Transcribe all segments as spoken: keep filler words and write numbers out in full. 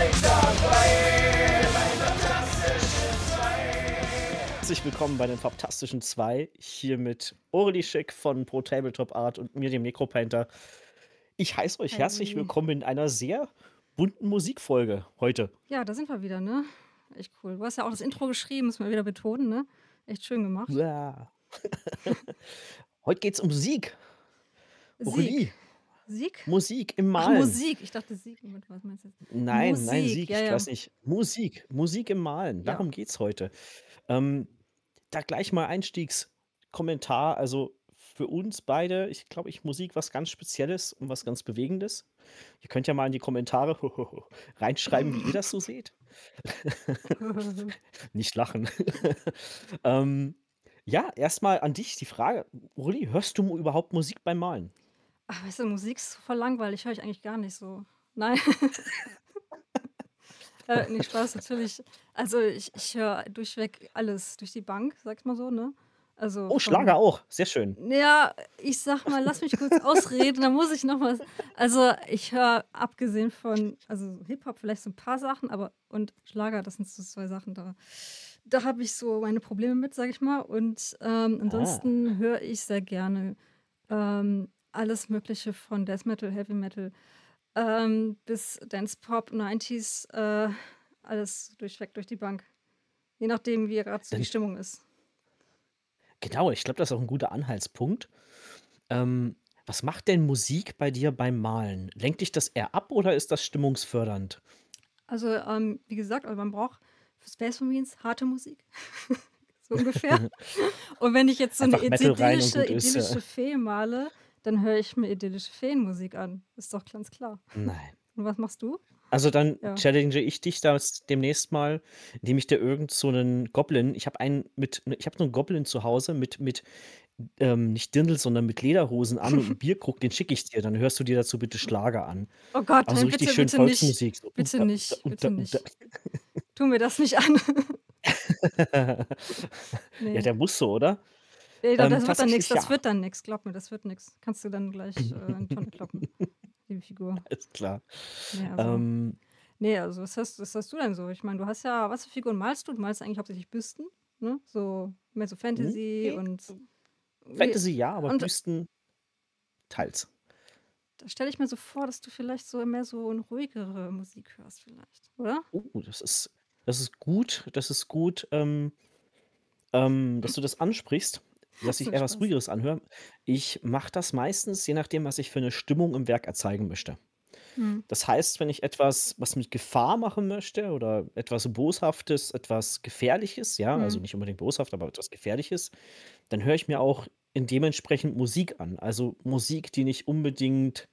Herzlich willkommen bei den Fantastischen zwei, hier mit Orly Schick von Pro Tabletop Art und mir, dem Necropainter. Ich heiße euch herzlich Hi. willkommen in einer sehr bunten Musikfolge heute. Ja, da sind wir wieder, ne? Echt cool. Du hast ja auch das Intro geschrieben, müssen wir wieder betonen, ne? Echt schön gemacht. Ja. Heute geht's um Musik. Sieg. Orly, Sieg? Musik im Ach, Malen. Musik. Ich dachte Sieg. Moment, was meinst du jetzt? Nein, nein, Musik, Sieg, ja, ich ja. weiß nicht. Musik, Musik im Malen, Ja. darum geht's heute. Ähm, da gleich mal Einstiegskommentar. Also für uns beide, ich glaube, ich Musik was ganz Spezielles und was ganz Bewegendes. Ihr könnt ja mal in die Kommentare reinschreiben, wie ihr das so seht. Nicht lachen. ähm, ja, erstmal an dich die Frage, Uli, hörst du überhaupt Musik beim Malen? Ach, weißt du, Musik ist voll langweilig, höre ich eigentlich gar nicht so. Nein. Äh, ne, Spaß, natürlich. Also, ich ich höre durchweg alles durch die Bank, sage ich mal so, ne? Also, Oh, Schlager von auch, sehr schön. ja, ich sage mal, lass mich kurz ausreden, dann muss ich noch was also, ich höre abgesehen von also, Hip-Hop vielleicht so 'n paar Sachen, aber und Schlager, das sind so zwei Sachen, da da habe ich so meine Probleme mit, sage ich mal. Und, ähm, Ah. ansonsten höre ich sehr gerne, ähm, alles Mögliche von Death Metal, Heavy Metal, ähm, bis Dance Pop, Nineties, äh, alles durchweg durch die Bank. Je nachdem, wie grad so die Dann Stimmung ist. Genau, ich glaube, das ist auch 'n guter Anhaltspunkt. Ähm, was macht denn Musik bei dir beim Malen? Lenkt dich das eher ab oder ist das stimmungsfördernd? Also, ähm, wie gesagt, also, man braucht für Space Marines harte Musik, so ungefähr. Und wenn ich jetzt so 'ne Einfach id Metal rein und idyllische gut ist, ja. idyllische Fee male, dann höre ich mir idyllische Feenmusik an. Ist doch ganz klar. Nein. Und was machst du? Also, dann Ja. challenge ich dich das demnächst mal, indem ich dir irgend so 'nen Goblin ich habe einen mit ne, ich habe so 'n Goblin zu Hause mit mit, ähm, nicht Dirndl, sondern mit Lederhosen an und 'n Bierkrug, den schicke ich dir. Dann hörst du dir dazu bitte Schlager an. Oh Gott, Aber so nein, richtig bitte, schön bitte nicht. Volksmusik, so Bitte unter, unter, nicht, bitte unter, unter. nicht. Tu mir das nicht an. Ja, Ne. der muss so, oder? Ne, da Ähm, das wird dann nix, tatsächlich das ja. wird dann nix. Glaub mir, das wird nix. Kannst du dann gleich, äh, in die Tonne kloppen, die Figur. Alles klar. Ne, also Ähm ne, also, was hast was hast du denn so? Ich meine, du hast ja was für Figuren malst du? Du malst eigentlich hauptsächlich Büsten, ne? So mehr so Hm, Fantasy ne, und wie Fantasy ja, aber und Büsten teils. da stelle ich mir so vor, dass du vielleicht so mehr so 'ne ruhigere Musik hörst vielleicht, oder? Oh, das ist das ist gut das ist gut, ähm ähm, dass du das ansprichst, dass ich So, eher was Spaß. Ruhigeres anhöre. Ich mache das meistens, je nachdem, was ich für 'ne Stimmung im Werk erzeigen möchte. Mhm. Das heißt, wenn ich etwas was mit Gefahr machen möchte oder etwas Boshaftes, etwas Gefährliches, ja, also, Mhm. nicht unbedingt boshaft, aber etwas Gefährliches, dann höre ich mir auch in dementsprechend Musik an. Also, Musik, die nicht unbedingt: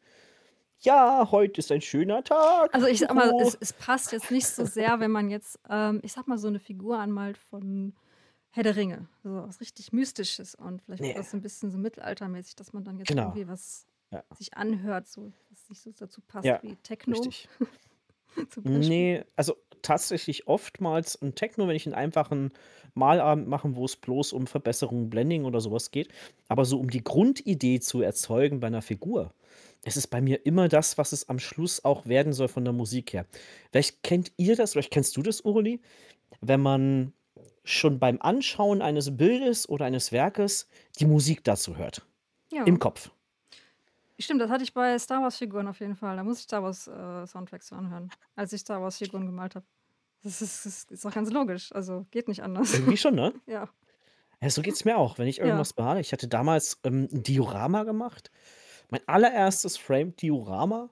„Ja, heute ist ein schöner Also, Tag, ich sage mal, huhu.“ es es passt jetzt nicht so sehr, wenn man jetzt, ähm, ich sage mal, so 'ne Figur anmalt von Herr der Ringe, so was richtig Mystisches und vielleicht Ne. was so 'n bisschen so mittelaltermäßig, dass man dann jetzt Genau. irgendwie was Ja. sich anhört, so was nicht so dazu passt Ja, wie Techno richtig. zum Beispiel. Ne, also, tatsächlich oftmals 'n Techno, wenn ich 'n einfachen Malabend mache, wo es bloß um Verbesserung, Blending oder so was geht. Aber so um die Grundidee zu erzeugen bei 'ner Figur, ist es bei mir immer das, was es am Schluss auch werden soll von der Musik her. Vielleicht kennt ihr das, vielleicht kennst du das, Orly, wenn man schon beim Anschauen eines Bildes oder eines Werkes die Musik dazu hört im Ja. Kopf. Stimmt, das hatte ich bei Star-Wars-Figuren auf jeden Fall. Da muss ich Star Wars, äh, Soundtracks anhören, als ich Star-Wars-Figuren gemalt habe. Das ist das ist doch ganz logisch, also, geht nicht anders. Irgendwie schon, ne? Ja. Ja, so geht's mir auch, wenn ich Ja. irgendwas male. Ich hatte damals, ähm, 'n Diorama gemacht, mein allererstes Framed-Diorama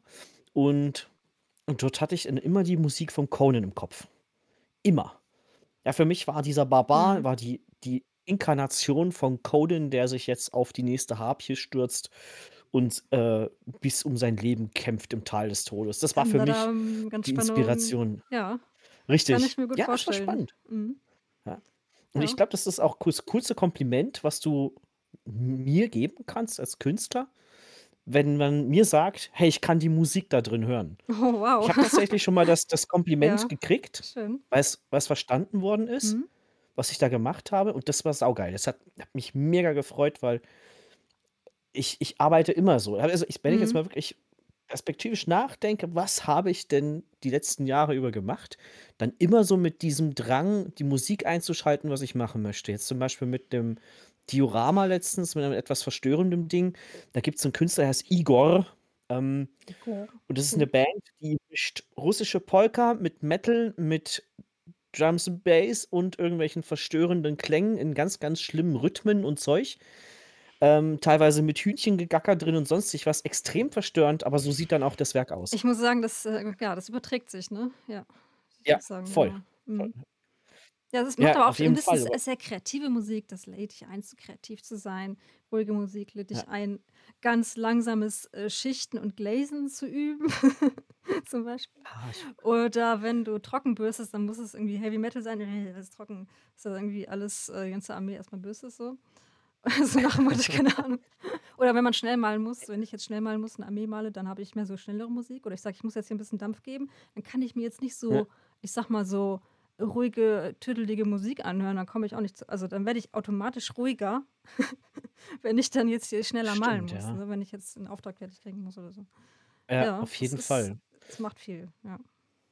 und und dort hatte ich dann immer die Musik von Conan im Kopf. Immer. Ja, für mich war dieser Barbar Mhm. war die die Inkarnation von Conan, der sich jetzt auf die nächste Harpyie stürzt und, äh, bis um sein Leben kämpft im Tal des Todes. Das war Dam für da mich dam, ganz die Spannung. Inspiration. Ja, kann ich Richtig. mir gut Ja, es war vorstellen. spannend. Mhm. Ja. Und ich Ja. glaube, das ist auch cool das coolste Kompliment, was du m mir geben kannst als Künstler, wenn man mir sagt: „Hey, ich kann die Musik da drin hören.“ Oh, wow. Ich habe tatsächlich schon mal das das Kompliment Ja, gekriegt, schön. weil's weil's verstanden worden ist, Mhm. was ich da gemacht habe und das war saugeil. Das hat hat mich mega gefreut, weil ich ich arbeite immer so. Also, ich wenn ich jetzt Mhm. mal wirklich perspektivisch nachdenke: „Was habe ich denn die letzten Jahre über gemacht?“ Dann immer so mit diesem Drang, die Musik einzuschalten, was ich machen möchte. Jetzt zum Beispiel mit dem Diorama letztens, mit 'nem etwas verstörendem Ding. Da gibt's 'n Künstler, der heißt Igor, ähm, Igor, und das ist 'ne okay. Band, die mischt russische Polka mit Metal, mit Drums and Bass und irgendwelchen verstörenden Klängen in ganz, ganz schlimmen Rhythmen und Zeug. Ähm, teilweise mit Hühnchengegacker drin und sonstig was, extrem verstörend, aber so sieht dann auch das Werk aus. Ich muss sagen, das, äh ja, das überträgt sich, ne? Ja, ich Ja, auch sagen, voll, genau. voll. Mhm. Ja, das macht Ja, aber auch auf ein jeden bisschen Fall, s aber sehr kreative Musik, das lädt dich ein, so kreativ zu sein. Ruhige Musik lädt Ja. dich ein, ganz langsames, äh, Schichten und Glasen zu üben, zum Beispiel. Ah, ich Oder wenn du trocken bürstest, dann muss es irgendwie Heavy Metal sein. „Äh, alles trocken.“ Ist ja irgendwie alles äh, die ganze Armee erst mal bürstest so. So nach dem Motto, keine Ahnung. Oder wenn man schnell malen muss, wenn ich jetzt schnell malen muss, 'ne Armee male, dann habe ich mehr so schnellere Musik. Oder ich sage: „Ich muss jetzt hier 'n bisschen Dampf geben“, dann kann ich mir jetzt nicht Ja. so, ich sage mal, so ruhige, tüdelige Musik anhören, dann komme ich auch nicht zu also, dann werde ich automatisch ruhiger, wenn ich dann jetzt hier schneller malen Stimmt, muss, ja. ne, wenn ich jetzt 'n Auftrag fertig kriegen muss oder so. Ja, Ja, auf das jeden ist Fall. es macht viel, ja.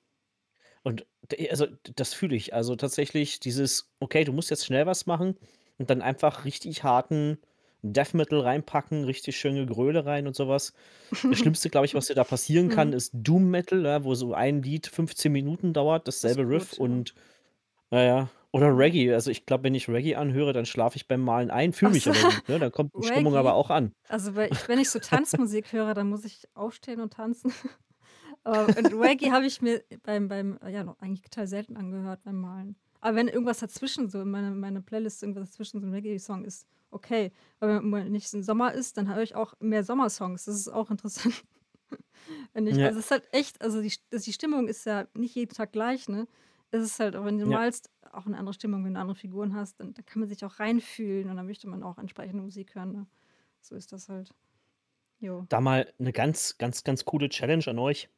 Und d also, d das fühle ich. Also, tatsächlich dieses: „Okay, du musst jetzt schnell was machen“ und dann einfach richtig harten Death Metal reinpacken, richtig schön Gegröle rein und so was. Das Schlimmste, glaube ich, was dir da passieren kann, Mhm. ist Doom Metal, ja, wo so ein Lied fünfzehn Minuten dauert, Ist dasselbe Riff gut, ja. und na ja. Oder Mhm. Reggae. Also, ich glaube, wenn ich Reggae anhöre, dann schlafe ich beim Malen ein, fühle Ach mich so, aber gut, ne? Dann kommt die Stimmung aber Reggae? auch an. Also, weil ich wenn ich so Tanzmusik höre, dann muss ich aufstehen und tanzen. Aber und Reggae habe ich mir beim beim ja, noch eigentlich total selten angehört beim Malen. Aber wenn irgendwas dazwischen so in meiner meiner Playlist irgendwas dazwischen so 'n Reggae-Song ist, okay. Aber wenn wenn nicht so 'n Sommer ist, dann höre ich auch mehr Sommersongs. Das ist auch interessant. Wenn ich Ja. also, es ist halt echt also, die St die Stimmung ist ja nicht jeden Tag gleich, ne? Es ist halt auch, wenn du Ja. malst, auch 'ne andere Stimmung, wenn du andere Figuren hast, dann dann kann man sich auch reinfühlen und dann möchte man auch entsprechende Musik hören, ne? So ist das halt. Jo. Da mal 'ne ganz, ganz, ganz coole Challenge an euch.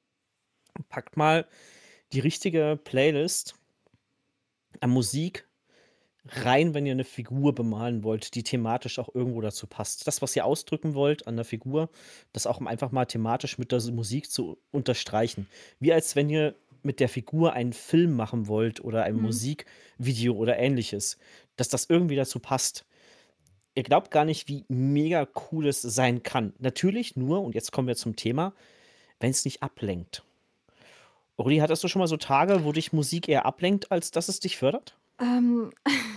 Packt mal die richtige Playlist an Musik rein, wenn ihr 'ne Figur bemalen wollt, die thematisch auch irgendwo dazu passt. Das, was ihr ausdrücken wollt an der Figur, das auch einfach mal thematisch mit der s Musik zu unterstreichen. Wie als wenn ihr mit der Figur einen Film machen wollt oder ein Mhm. Musikvideo oder Ähnliches, dass das irgendwie dazu passt. Ihr glaubt gar nicht, wie mega cool es sein kann. Natürlich nur, und jetzt kommen wir zum Thema, wenn's nicht ablenkt. Rudi, hattest du schon mal so Tage, wo dich Musik eher ablenkt, als dass es dich fördert? Ähm,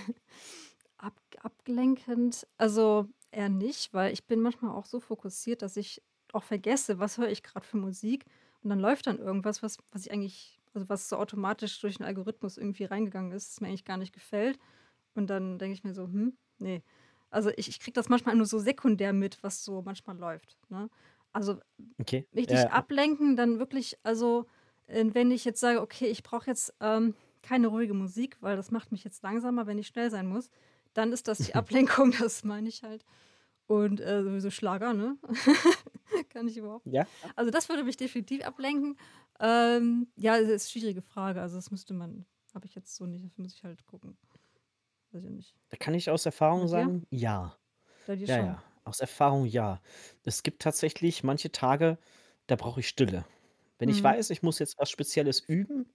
ab ablenkend, also, eher nicht, weil ich bin manchmal auch so fokussiert, dass ich auch vergesse, was höre ich grad für Musik und dann läuft dann irgendwas, was was ich eigentlich also, was so automatisch durch 'n Algorithmus irgendwie reingegangen ist, das mir eigentlich gar nicht gefällt. Und dann denke ich mir so: „Hm, ne.“ Also, ich ich kriege das manchmal nur so sekundär mit, was so manchmal läuft, ne? Also, Okay, ja, richtig ja. ablenken, dann wirklich also, äh, wenn ich jetzt sage: „Okay, ich brauche jetzt, ähm, keine ruhige Musik, weil das macht mich jetzt langsamer, wenn ich schnell sein muss“, dann ist das die Ablenkung, das meine ich halt. Und, äh, sowieso Schlager, ne? Kann ich überhaupt Ja, ja. also, das würde mich definitiv ablenken. Ähm, ja, es ist schwierige Frage. Also, das müsste man habe ich jetzt so nicht, das muss ich halt gucken. Weiß ich nicht. Da kann ich aus Bei Erfahrung dir? sagen, ja. Bei dir Ja, schon? ja, aus Erfahrung, ja. Es gibt tatsächlich manche Tage, da brauche ich Stille. Wenn ich Mhm. weiß, ich muss jetzt was Spezielles üben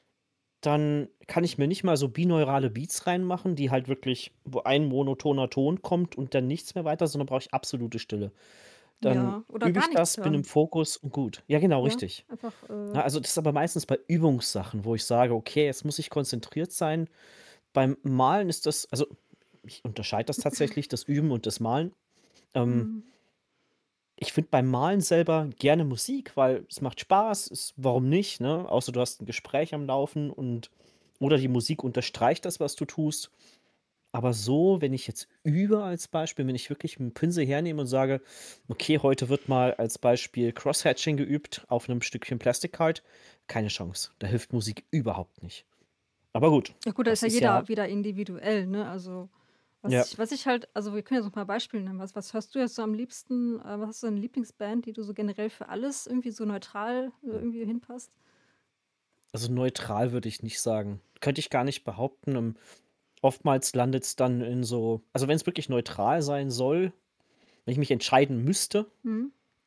dann kann ich mir nicht mal so binaurale Beats reinmachen, die halt wirklich wo ein monotoner Ton kommt und dann nichts mehr weiter, sondern brauche ich absolute Stille. Dann Ja, oder übe gar ich nichts das, bin im hören. Fokus und gut. Ja, genau, Ja, richtig. einfach, äh Ne, also, das ist aber meistens bei Übungssachen, wo ich sage: „Okay, jetzt muss ich konzentriert sein.“ Beim Malen ist das also, ich unterscheide das tatsächlich, das Üben und das Malen. Ähm Mhm. ich finde beim Malen selber gerne Musik, weil es macht Spaß, es warum nicht, ne? Außer du hast 'n Gespräch am Laufen und oder die Musik unterstreicht das, was du tust. Aber so, wenn ich jetzt übe als Beispiel, wenn ich wirklich 'n Pinsel hernehme und sage: „Okay, heute wird mal als Beispiel Crosshatching geübt auf 'nem Stückchen Plastic Card“, keine Chance. Da hilft Musik überhaupt nicht. Aber gut, Ja gut, da ist das ja ist ja jeder wieder individuell, ne? Also, was Ja. ich was ich halt also, wir können ja so 'n paar Beispiele nennen. Was was hörst du jetzt so am liebsten? Äh, was hast du für 'ne Lieblingsband, die du so generell für alles irgendwie so neutral so irgendwie hinpasst? Also, neutral würde ich nicht sagen. Könnte ich gar nicht behaupten. Ähm, oftmals landet's dann in so also, wenn's wirklich neutral sein soll, wenn ich mich entscheiden müsste Mhm.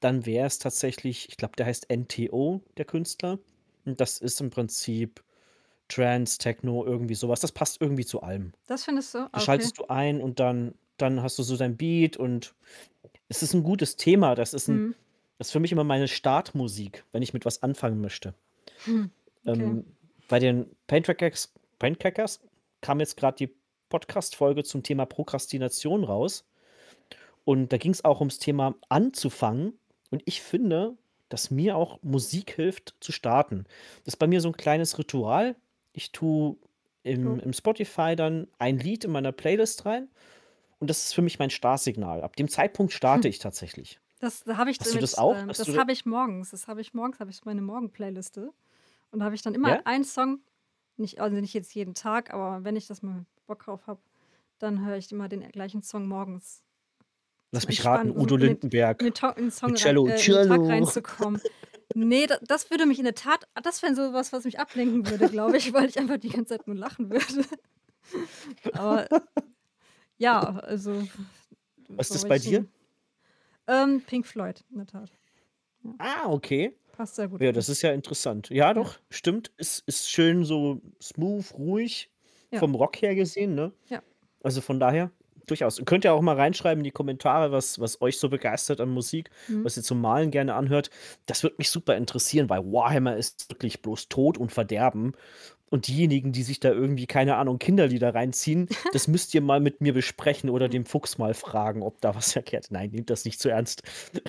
dann wäre es tatsächlich ich glaube, der heißt N T O, der Künstler. Und das ist im Prinzip Trance, Techno, irgendwie so was. Das passt irgendwie zu allem. Das findest du? Da Ah, okay. schaltest du ein und dann dann hast du so dein Beat und es ist 'n gutes Thema. Das ist 'n Mhm. das ist für mich immer meine Startmusik, wenn ich mit was anfangen möchte. Okay. Ähm, bei den Pancrackers Pancrackers kam jetzt grad die Podcast-Folge zum Thema Prokrastination raus. Und da ging's auch ums Thema anzufangen. Und ich finde, dass mir auch Musik hilft zu starten. Das ist bei mir so 'n kleines Ritual. Ich tue im Oh. im Spotify dann ein Lied in meiner Playlist rein und das ist für mich mein Startsignal. Ab dem Zeitpunkt starte ich tatsächlich. Das da habe ich Hast du das damit auch, ähm, dass du das da habe ich morgens. Das habe ich morgens habe ich meine Morgen-Playliste. Und da habe ich dann immer Ja? einen Song, nicht also, nicht jetzt jeden Tag, aber wenn ich das mal Bock drauf habe, dann höre ich immer den gleichen Song morgens Lass zum mich raten, Entspannen, so Udo in den in den Lindenberg To in den Song mit rein „Cello äh, in den Tag Cello.“ reinzukommen. Ne, da das würde mich in der Tat das wäre so was, was mich ablenken würde, glaube ich, weil ich einfach die ganze Zeit nur lachen würde. Aber ja, also, Was ist das bei dir? solchen ähm, Pink Floyd, in der Tat. Ja. Ah, okay. Passt sehr gut Ja, das rein. ist ja interessant. Ja, Ja. doch, stimmt. Ist ist schön so smooth, ruhig Ja. vom Rock her gesehen, ne? Ja. Also, von daher durchaus. Könnt ihr auch mal reinschreiben in die Kommentare, was was euch so begeistert an Musik, Mhm. was ihr zum Malen gerne anhört. Das würde mich super interessieren, weil Warhammer ist wirklich bloß Tod und Verderben. Und diejenigen, die sich da irgendwie, keine Ahnung, Kinderlieder reinziehen, das müsst ihr mal mit mir besprechen oder den Fuchs mal fragen, ob da was verkehrt nein, nehmt das nicht zu ernst.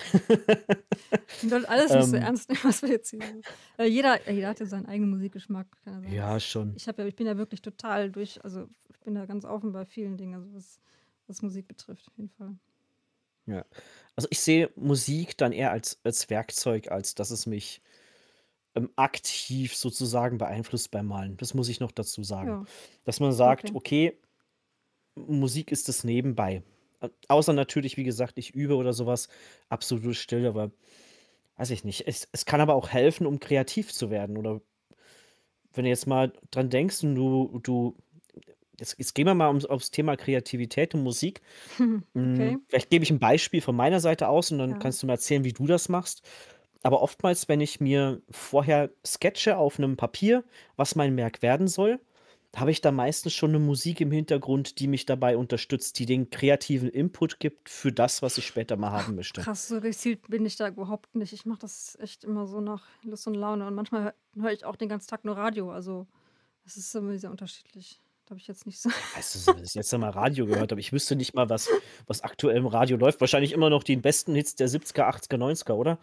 Wir sollen alles nicht so Ähm ernst nehmen, was wir jetzt hier äh, jeder jeder hat ja seinen eigenen Musikgeschmack, kann ja sein, Ja, dass schon. ich habe ja ich bin ja wirklich total durch also, ich bin da ganz offen bei vielen Dingen, also, was was Musik betrifft, auf jeden Fall. Ja. Also, ich sehe Musik dann eher als als Werkzeug, als dass es mich, ähm, aktiv sozusagen beeinflusst beim Malen. Das muss ich noch dazu sagen. Ja. Dass man sagt: Okay. „Okay, M Musik ist das nebenbei.“ Äh, außer natürlich, wie gesagt, ich übe oder so was, absolute Stille, aber weiß ich nicht. Es es kann aber auch helfen, um kreativ zu werden oder wenn du jetzt mal dran denkst und du du jetzt jetzt gehen wir mal ums aufs Thema Kreativität und Musik. Okay. Hm, vielleicht gebe ich 'n Beispiel von meiner Seite aus und dann Ja. kannst du mir erzählen, wie du das machst. Aber oftmals, wenn ich mir vorher sketche auf 'nem Papier, was mein Werk werden soll, habe ich da meistens schon 'ne Musik im Hintergrund, die mich dabei unterstützt, die den kreativen Input gibt für das, was ich später mal Ach, haben möchte. krass, so gezielt bin ich da überhaupt nicht. Ich mache das echt immer so nach Lust und Laune und manchmal hö höre ich auch den ganzen Tag nur Radio. Also, es ist immer sehr unterschiedlich. Da habe ich jetzt nicht so Ja, weißt du, so das letzte Mal Radio gehört habe. Ich wüsste nicht mal, was was aktuell im Radio läuft. Wahrscheinlich immer noch die besten Hits der Siebziger, Achtziger, Neunziger, oder?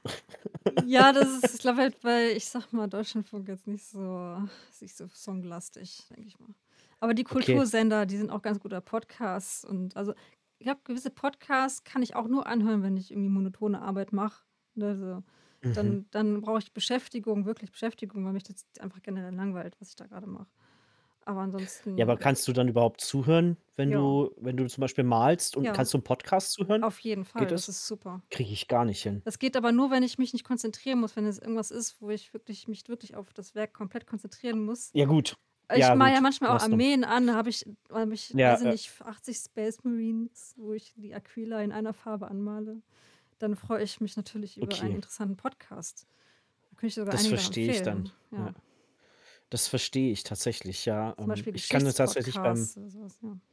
Ja, das ist ich glaube halt, weil ich sage mal, Deutschlandfunk jetzt nicht so ist nicht so songlastig, denke ich mal. Aber die Okay. Kultursender, die sind auch ganz gut oder Podcasts und also, ich glaube, gewisse Podcasts kann ich auch nur anhören, wenn ich irgendwie monotone Arbeit mache, ne, so. Mhm. Dann dann brauche ich Beschäftigung, wirklich Beschäftigung, weil mich das einfach generell langweilt, was ich da grade mache. Aber Ja, aber ansonsten kannst du dann überhaupt zuhören, wenn Ja. du wenn du zum Beispiel malst und Ja. kannst du 'n Podcast zuhören? Auf jeden Geht Fall, das das? ist super. Kriege ich gar nicht hin. Das geht aber nur, wenn ich mich nicht konzentrieren muss, wenn es irgendwas ist, wo ich wirklich mich wirklich auf das Werk komplett konzentrieren muss. Ja gut. Ich Ja mache ja gut. manchmal auch Was dann? Armeen an, da habe ich habe ich, Ja, weiß ich ja. nicht, achtzig Space Marines, wo ich die Aquila in einer Farbe anmale. Dann freue ich mich natürlich über einen Okay. interessanten Podcast. Da könnte ich sogar Das einige noch verstehe ich dann, empfehlen, ja. ja. Das verstehe ich tatsächlich, ja. Zum Ähm, Beispiel ich kann das tatsächlich beim Geschichtspodcasts oder so was, ja.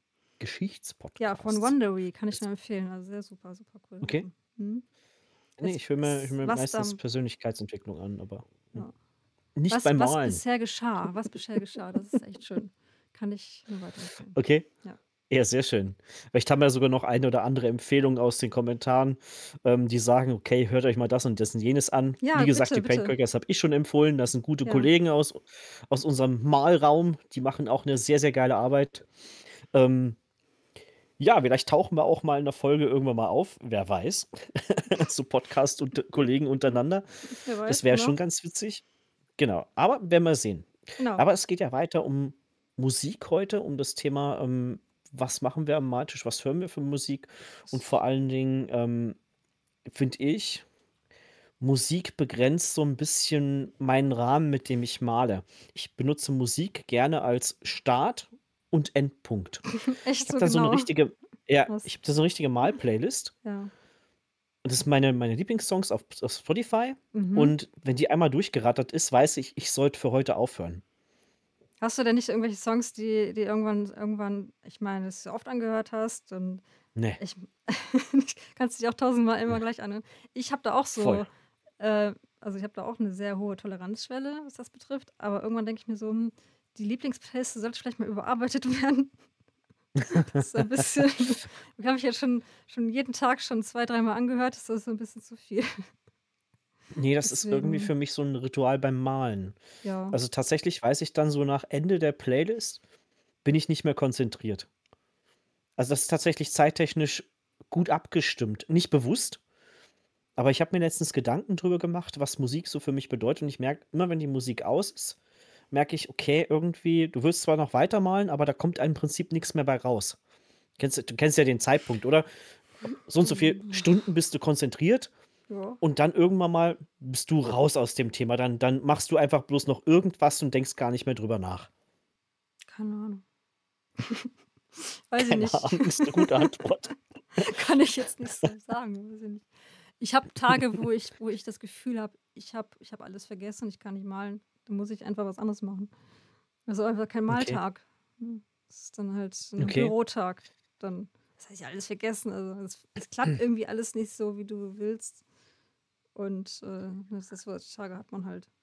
Ja, von Geschichtspodcasts. Wondery kann ich Ist nur empfehlen. Also, sehr super, super coole Okay. Sachen. Mhm. Ne, Es ich höre mir ich es höre mir was meistens da Persönlichkeitsentwicklung an, aber, hm, Ja. nicht Was beim was Malen. bisher geschah was bisher geschah, das ist echt schön. Kann ich nur weiterempfehlen. Okay. Ja. Ja, sehr schön. Vielleicht haben wir sogar noch eine oder andere Empfehlung aus den Kommentaren, ähm, die sagen: „Okay, hört euch mal das und das und jenes an.“ Wie Ja, gesagt, bitte, die bitte. Pancrackers habe ich schon empfohlen. Das sind gute Ja. Kollegen aus aus unserem Malraum. Die machen auch 'ne sehr, sehr geile Arbeit. Ähm, ja, vielleicht tauchen wir auch mal in 'ner Folge irgendwann mal auf, wer weiß. So Podcast und Kollegen untereinander. Wer Das weiß, wäre genau. schon ganz witzig. Genau, aber werden wir sehen. Genau. Aber es geht ja weiter um Musik heute, um das Thema, ähm, was machen wir am Maltisch, was hören wir für Musik? Und vor allen Dingen, ähm, finde ich, Musik begrenzt so 'n bisschen meinen Rahmen, mit dem ich male. Ich benutze Musik gerne als Start und Endpunkt. Ich Echt habe so da so 'ne genau? richtige ja, ich Krass. habe da so 'ne richtige Mal-Playlist Ja. Und das sind meine meine Lieblingssongs auf auf Spotify Mhm. und wenn die einmal durchgerattert ist, weiß ich, ich sollte für heute aufhören. Hast du denn nicht irgendwelche Songs, die die irgendwann irgendwann ich meine, das du oft angehört hast und Ne, ich kannst dich auch tausendmal immer gleich anhören. Ich habe da auch voll. so äh, also, ich habe da auch 'ne sehr hohe Toleranzschwelle, was das betrifft, aber irgendwann denke ich mir so: „Hm, die Lieblingsplayliste sollte vielleicht mal überarbeitet werden.“ Das ist ein bisschen die habe ich jetzt schon schon jeden Tag schon zwei, dreimal angehört, das ist so 'n bisschen zu viel. Ne, das ist irgendwie Deswegen, für mich so 'n Ritual beim Malen. ja. Also, tatsächlich weiß ich dann so nach Ende der Playlist bin ich nicht mehr konzentriert. Also, das ist tatsächlich zeittechnisch gut abgestimmt. Nicht bewusst, aber ich habe mir letztens Gedanken drüber gemacht, was Musik so für mich bedeutet und ich merke, immer wenn die Musik aus ist, merke ich, okay, irgendwie du willst zwar noch weitermalen, aber da kommt im Prinzip nix mehr bei raus. Kennst du du kennst ja den Zeitpunkt, oder? So und so viel Stunden bist du konzentriert Ja, und dann irgendwann mal bist du raus aus dem Thema. Dann dann machst du einfach bloß noch irgendwas und denkst gar nicht mehr drüber nach. keine Ahnung. Weiß ich Keine nicht. Ahnung, ist 'ne gute Antwort. Kann ich jetzt nicht so sagen, weiß ich nicht. Ich habe Tage, wo ich wo ich das Gefühl habe, ich habe ich habe alles vergessen, ich kann nicht malen. Dann muss ich einfach was anderes machen. Also, einfach kein Okay, Maltag. Hm, das ist dann halt so 'n okay. Bürotag. Dann das heißt ja alles vergessen. Also, es es klappt irgendwie alles nicht so, wie du willst und, äh, das ist solche Tage hat man halt.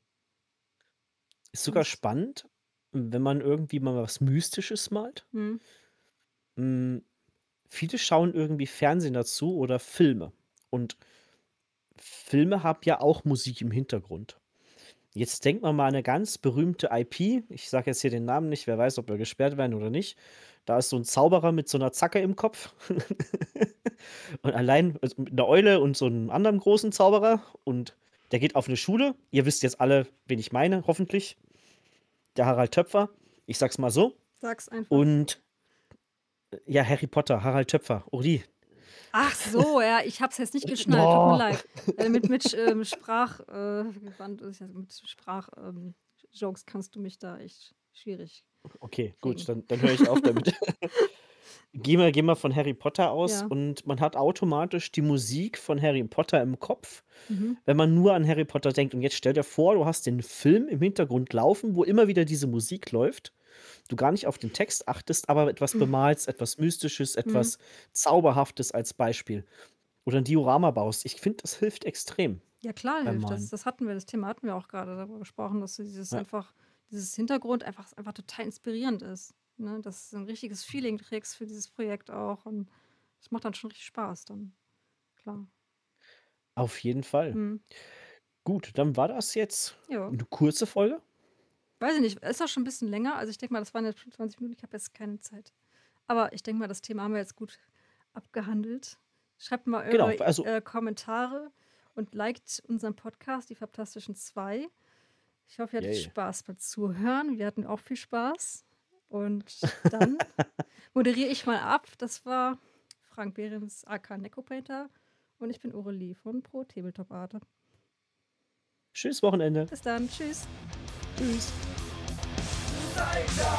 Ist sogar Das spannend, wenn man irgendwie mal was Mystisches malt. mhm, Hm, viele schauen irgendwie Fernsehen dazu oder Filme. Und Filme haben ja auch Musik im Hintergrund. Jetzt denkt man mal an 'ne ganz berühmte I P. Ich sage jetzt hier den Namen nicht, wer weiß, ob wir gesperrt werden oder nicht. Da ist so 'n Zauberer mit so 'ner Zacke im Kopf. Und allein also, mit 'ner Eule und so 'nem anderen großen Zauberer und der geht auf 'ne Schule. Ihr wisst jetzt alle, wen ich meine, hoffentlich. Der Harald Töpfer. Ich sage es mal so. sag's einfach. Und äh, ja, Harry Potter, Harald Töpfer, Uri. Ach so, ja, ich habe es jetzt nicht geschnallt, tut mir Oh. leid. Äh, mit mit Sch ähm, Sprach äh, gewandt ist ja mit Sprach ähm, Jokes kannst du mich da echt schwierig Okay, gut, kriegen. dann dann höre ich auf damit. Gehen wir gehen wir von Harry Potter aus Ja, und man hat automatisch die Musik von Harry Potter im Kopf, mhm, wenn man nur an Harry Potter denkt. Und jetzt stell dir vor, du hast den Film im Hintergrund laufen, wo immer wieder diese Musik läuft, du gar nicht auf den Text achtest, aber etwas bemalst, etwas Mystisches, mhm. etwas Zauberhaftes als Beispiel oder 'n Diorama baust. Ich finde, das hilft extrem Ja klar beim hilft das. Malen. Das hatten wir das Thema hatten wir auch grade darüber gesprochen, dass so dieses Ja, einfach dieses Hintergrund einfach einfach total inspirierend ist, ne? Dass du 'n richtiges Feeling kriegst für dieses Projekt auch und das macht dann schon richtig Spaß dann, klar. auf jeden Fall. Mhm. Gut, dann war das jetzt Ja. 'ne kurze Folge. Weiß ich nicht, ist auch schon 'n bisschen länger. Also, ich denke mal, das waren jetzt fünfundzwanzig Minuten. Ich habe jetzt keine Zeit. Aber ich denke mal, das Thema haben wir jetzt gut abgehandelt. Schreibt mal Genau, eure, also äh, Kommentare und liked unseren Podcast, die Fantastischen zwei. Ich hoffe, ihr hattet yay. Spaß beim Zuhören. Wir hatten auch viel Spaß. Und dann moderiere ich mal ab. Das war Frank Behrens aka Necopainter und ich bin Aurelie von Pro Tabletop Art. Schönes Wochenende. Bis dann. Tschüss. Tschüss. Seid da!